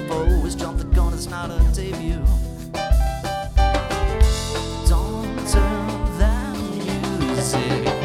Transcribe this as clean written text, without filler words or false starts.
boys jump the gun, it's not a debut. Don't turn that music